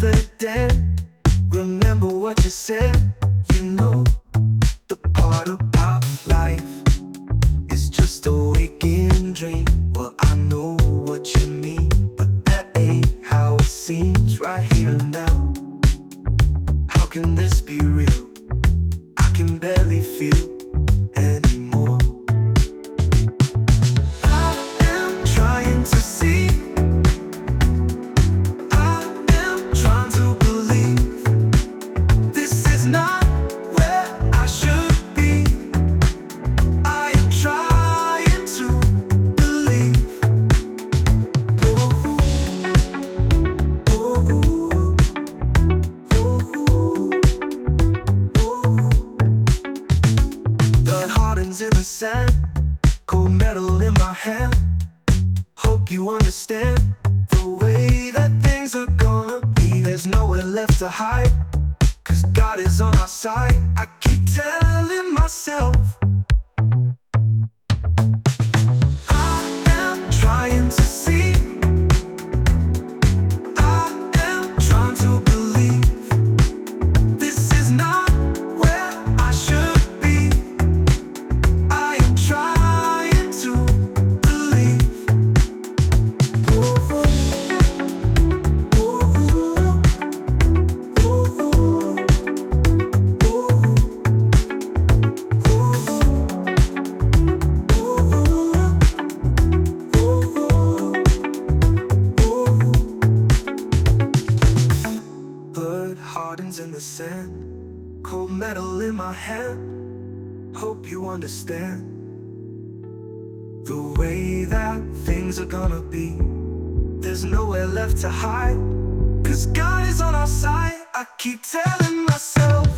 the dead. Remember what you said. You know, the part about life is just a waking dream. Well, I know what you mean, but that ain't how it seems right here and now. How can this be real? I can barely feel anymore. I am trying to see. I am trying to believe. This is not where I should be. I am trying to believe. Oh, oh, blood hardens in the sand, cold metal in my hand. Hope you understand the way that things are gonna be. There's nowhere left to hide, 'cause God is on our side. I keep telling myself I am trying to see. I am trying to believe. This is not where I should be. I am trying to believe. Ooh, ooh, ooh, blood hardens in the sand, cold metal in my hand. Hope you understand the way that things are gonna be. There's nowhere left to hide, 'cause God is on our side. I keep telling myself